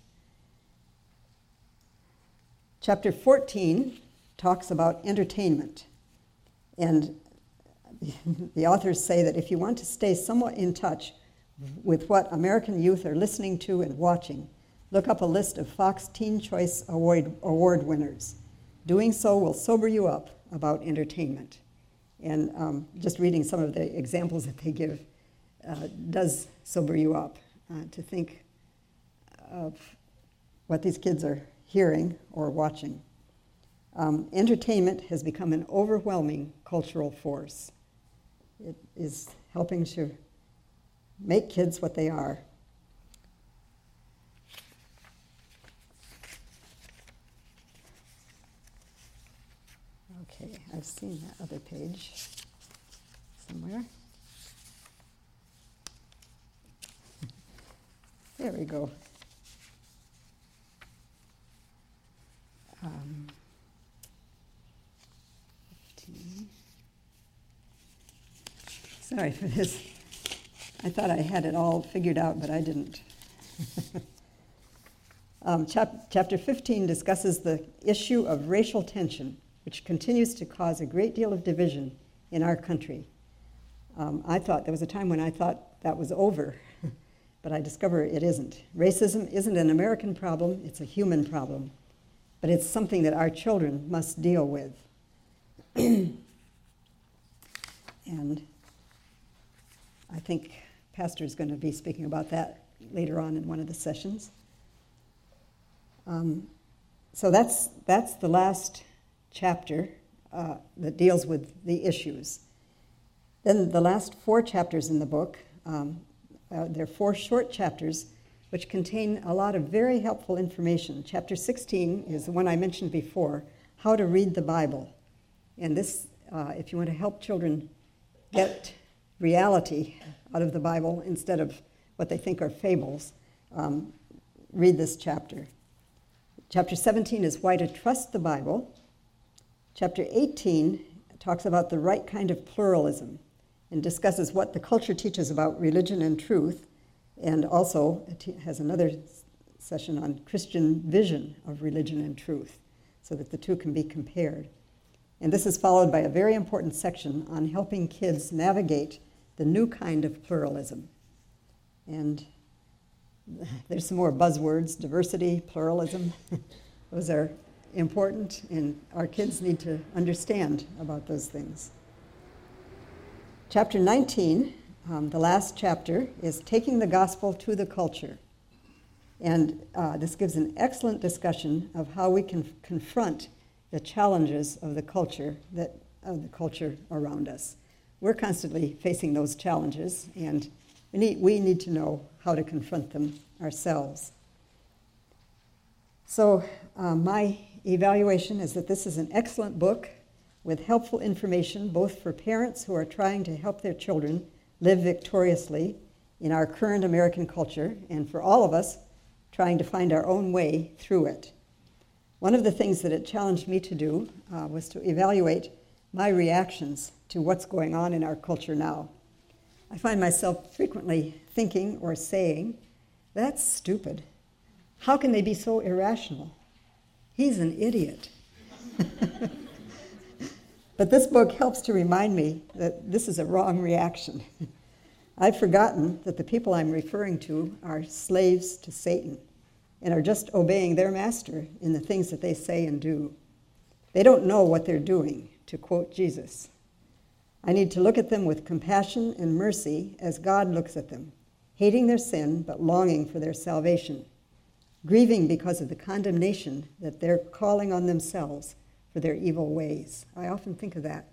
Chapter 14 talks about entertainment. And the authors say that if you want to stay somewhat in touch with what American youth are listening to and watching, look up a list of Fox Teen Choice Award winners. Doing so will sober you up about entertainment. And just reading some of the examples that they give does sober you up to think of what these kids are hearing or watching. Entertainment has become an overwhelming cultural force. It is helping to make kids what they are. Okay, I've seen that other page somewhere. There we go. Sorry for this. I thought I had it all figured out, but I didn't. Chapter 15 discusses the issue of racial tension, which continues to cause a great deal of division in our country. There was a time when I thought that was over, but I discover it isn't. Racism isn't an American problem, it's a human problem, but it's something that our children must deal with. And I think Pastor is going to be speaking about that later on in one of the sessions. So that's the last chapter that deals with the issues. Then the last 4 chapters in the book, there are 4 short chapters which contain a lot of very helpful information. Chapter 16 is the one I mentioned before, how to read the Bible. And this, if you want to help children get reality out of the Bible instead of what they think are fables, read this chapter. Chapter 17 is why to trust the Bible. Chapter 18 talks about the right kind of pluralism and discusses what the culture teaches about religion and truth, and also it has another session on Christian vision of religion and truth so that the two can be compared. And this is followed by a very important section on helping kids navigate the new kind of pluralism. And there's some more buzzwords, diversity, pluralism. Those are important, and our kids need to understand about those things. Chapter 19, the last chapter, is taking the gospel to the culture. And this gives an excellent discussion of how we can confront the challenges of the culture around us. We're constantly facing those challenges, and we need to know how to confront them ourselves. So my evaluation is that this is an excellent book with helpful information both for parents who are trying to help their children live victoriously in our current American culture, and for all of us trying to find our own way through it. One of the things that it challenged me to do was to evaluate my reactions to what's going on in our culture now. I find myself frequently thinking or saying, "That's stupid. How can they be so irrational? He's an idiot." But this book helps to remind me that this is a wrong reaction. I've forgotten that the people I'm referring to are slaves to Satan and are just obeying their master in the things that they say and do. They don't know what they're doing, to quote Jesus. I need to look at them with compassion and mercy as God looks at them. hating their sin but longing for their salvation, grieving because of the condemnation that they're calling on themselves for their evil ways. I often think of that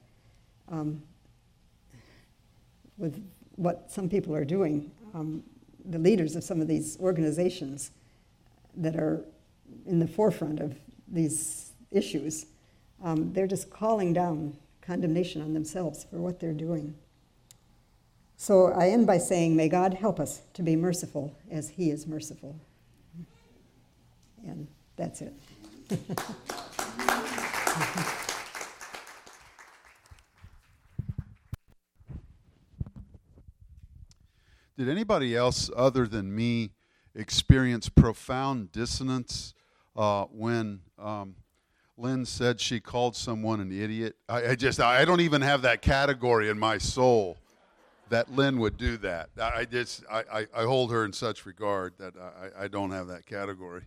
with what some people are doing. The leaders of some of these organizations that are in the forefront of these issues, they're just calling down condemnation on themselves for what they're doing. So I end by saying, may God help us to be merciful as He is merciful. And that's it. Did anybody else other than me experience profound dissonance when Lynn said she called someone an idiot? I don't even have that category in my soul that Lynn would do that. I hold her in such regard that I don't have that category.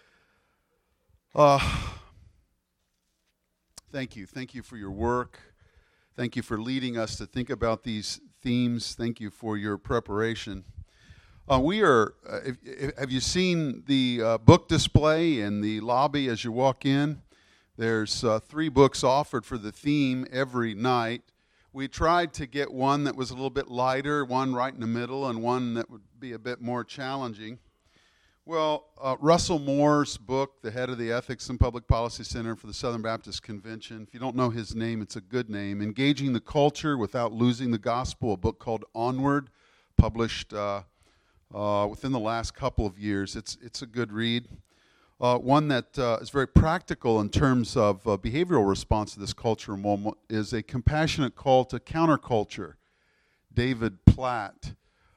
Thank you for your work. Thank you for leading us to think about these themes. Thank you for your preparation. Have you seen the book display in the lobby as you walk in? There's 3 books offered for the theme every night. We tried to get one that was a little bit lighter, one right in the middle, and one that would be a bit more challenging. Well, Russell Moore's book, the head of the Ethics and Public Policy Center for the Southern Baptist Convention, if you don't know his name, it's a good name, Engaging the Culture Without Losing the Gospel, a book called Onward, published within the last couple of years. It's a good read. One that is very practical in terms of behavioral response to this cultural moment is A Compassionate Call to Counterculture. David Platt.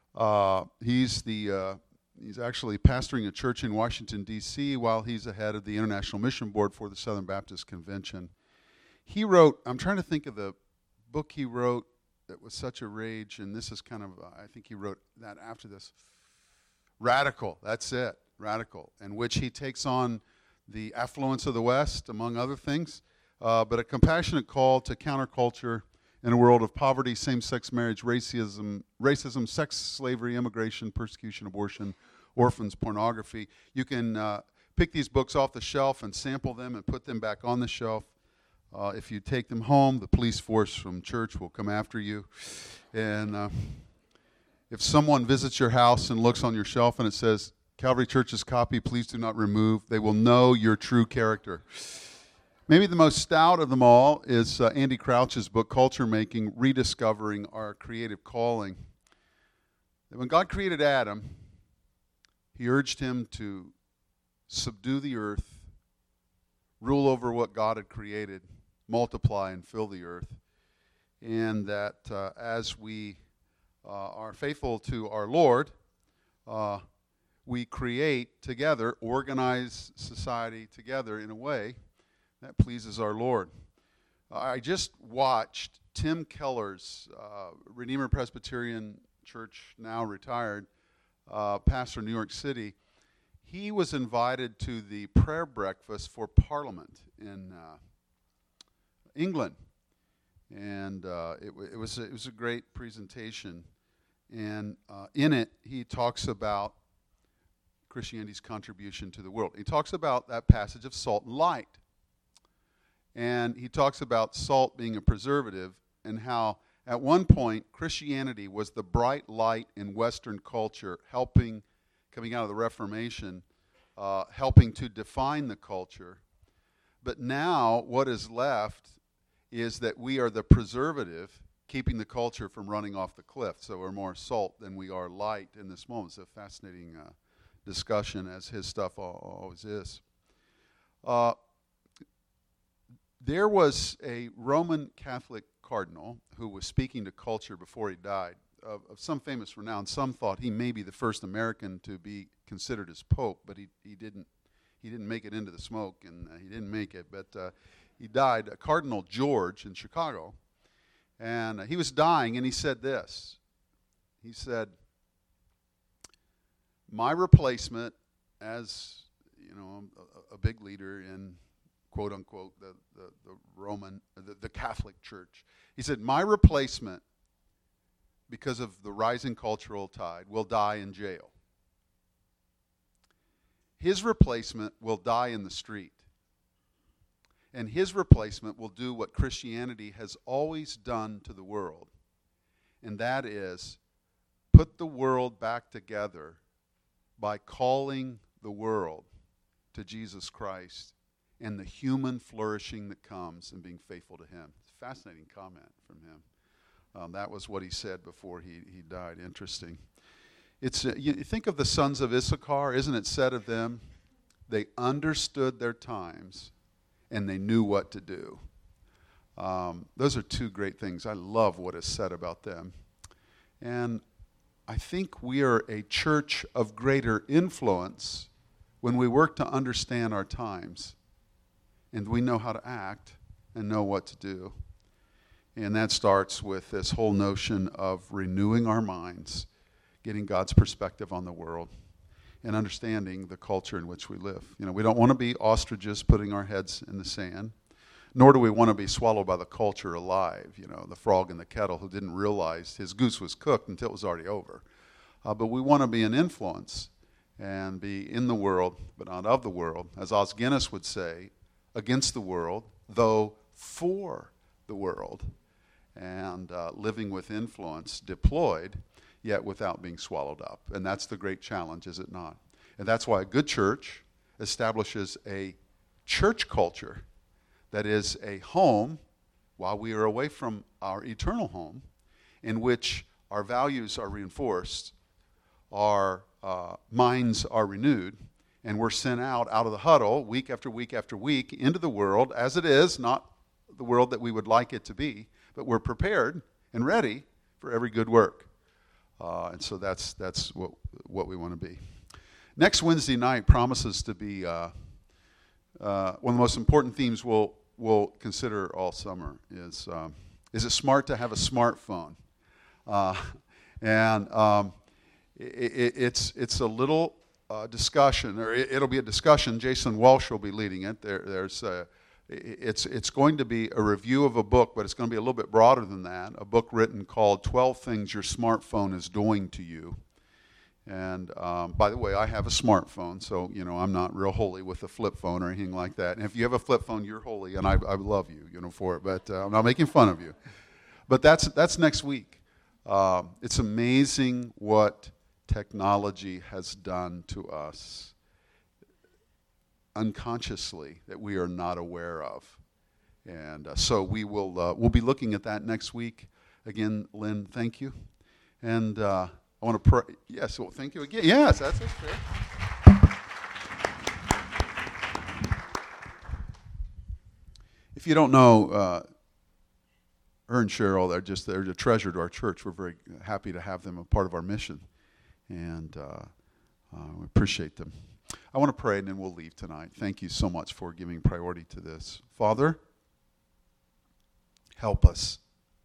He's actually pastoring a church in Washington, D.C., while he's the head of the International Mission Board for the Southern Baptist Convention. He wrote, I'm trying to think of the book he wrote that was such a rage, and this is kind of, I think he wrote that after this. Radical, that's it, Radical, in which he takes on the affluence of the West, among other things, but a compassionate call to counterculture in a world of poverty, same-sex marriage, racism, sex slavery, immigration, persecution, abortion, orphans, pornography. You can pick these books off the shelf and sample them and put them back on the shelf. If you take them home, the police force from church will come after you. And if someone visits your house and looks on your shelf and it says, Calvary Church's copy, please do not remove, they will know your true character. Maybe the most stout of them all is Andy Crouch's book, Culture Making, Rediscovering Our Creative Calling. When God created Adam, He urged him to subdue the earth, rule over what God had created, multiply and fill the earth, and that as we are faithful to our Lord, we create together, organize society together in a way that pleases our Lord. I just watched Tim Keller's Redeemer Presbyterian Church, now retired, pastor in New York City. He was invited to the prayer breakfast for Parliament in England, and it was a great presentation. And in it, he talks about Christianity's contribution to the world. He talks about that passage of salt and light. And he talks about salt being a preservative and how at one point Christianity was the bright light in Western culture, coming out of the Reformation, helping to define the culture. But now what is left is that we are the preservative, keeping the culture from running off the cliff. So we're more salt than we are light in this moment. It's a fascinating discussion, as his stuff always is. There was a Roman Catholic cardinal who was speaking to culture before he died, of some famous renown. Some thought he may be the first American to be considered as pope, but he didn't make it into the smoke, and he didn't make it. But he died, Cardinal George in Chicago, and he was dying, and he said this. He said, "My replacement as a big leader in quote unquote the Roman, the Catholic Church," he said, "my replacement because of the rising cultural tide, will die in jail. His replacement will die in the street. And his replacement will do what Christianity has always done to the world, and that is put the world back together by calling the world to Jesus Christ and the human flourishing that comes and being faithful to him. It's a fascinating comment from him. That was what he said before he died. Interesting. You think of the sons of Issachar. Isn't it said of them, they understood their times and they knew what to do. Those are two great things. I love what is said about them. And I think we are a church of greater influence when we work to understand our times and we know how to act and know what to do. And that starts with this whole notion of renewing our minds, getting God's perspective on the world, and understanding the culture in which we live. You know, we don't want to be ostriches putting our heads in the sand, nor do we want to be swallowed by the culture alive, you know, the frog in the kettle who didn't realize his goose was cooked until it was already over. But we want to be an influence and be in the world, but not of the world. As Os Guinness would say, against the world, though for the world. And living with influence, deployed, yet without being swallowed up. And that's the great challenge, is it not? And that's why a good church establishes a church culture that is a home, while we are away from our eternal home, in which our values are reinforced, our minds are renewed, and we're sent out of the huddle week after week after week into the world as it is, not the world that we would like it to be, but we're prepared and ready for every good work. And so that's what we want to be. Next Wednesday night promises to be one of the most important themes we'll consider all summer is it smart to have a smartphone? It's a little discussion, or it'll be a discussion. Jason Walsh will be leading it. It's going to be a review of a book, but it's going to be a little bit broader than that. A book written called 12 Things Your Smartphone is Doing to You. And by the way, I have a smartphone, so you know I'm not real holy with a flip phone or anything like that. And if you have a flip phone, you're holy, and I love you, you know, for it. But I'm not making fun of you. But that's next week. It's amazing what technology has done to us unconsciously that we are not aware of. And so we'll be looking at that next week. Again, Lynn, thank you. And I want to pray. Yes, well, thank you again. Yes, that's fair. If you don't know, her and Cheryl, they're a treasure to our church. We're very happy to have them a part of our mission. And we appreciate them. I want to pray and then we'll leave tonight. Thank you so much for giving priority to this. Father, help us.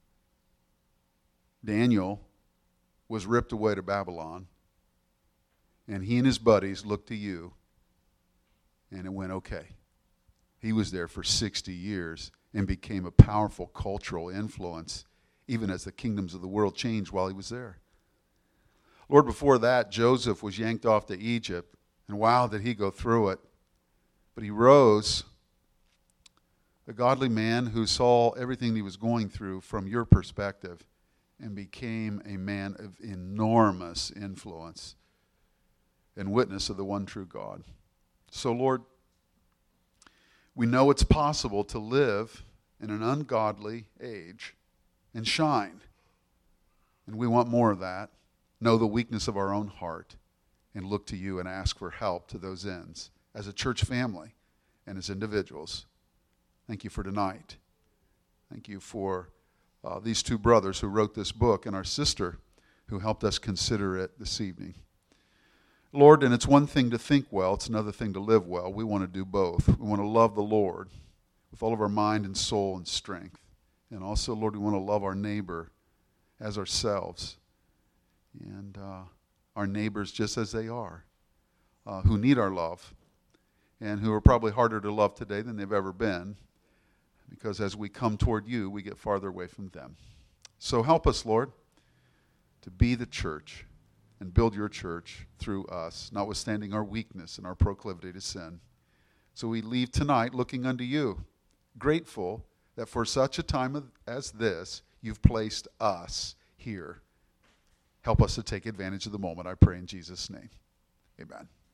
Daniel was ripped away to Babylon, and he and his buddies looked to you, and it went okay. He was there for 60 years and became a powerful cultural influence, even as the kingdoms of the world changed while he was there. Lord, before that, Joseph was yanked off to Egypt, and wow, did he go through it. But he rose, a godly man who saw everything he was going through from your perspective and became a man of enormous influence and witness of the one true God. So, Lord, we know it's possible to live in an ungodly age and shine. And we want more of that. Know the weakness of our own heart and look to you and ask for help to those ends as a church family and as individuals. Thank you for tonight. Thank you for these two brothers who wrote this book and our sister who helped us consider it this evening. Lord, and it's one thing to think well, it's another thing to live well. We want to do both. We want to love the Lord with all of our mind and soul and strength. And also, Lord, we want to love our neighbor as ourselves. And our neighbors just as they are, who need our love and who are probably harder to love today than they've ever been, because as we come toward you, we get farther away from them. So help us, Lord. to be the church and build your church through us, notwithstanding our weakness and our proclivity to sin. So we leave tonight looking unto you, grateful that for such a time as this, you've placed us here. Help us to take advantage of the moment, I pray in Jesus' name. Amen.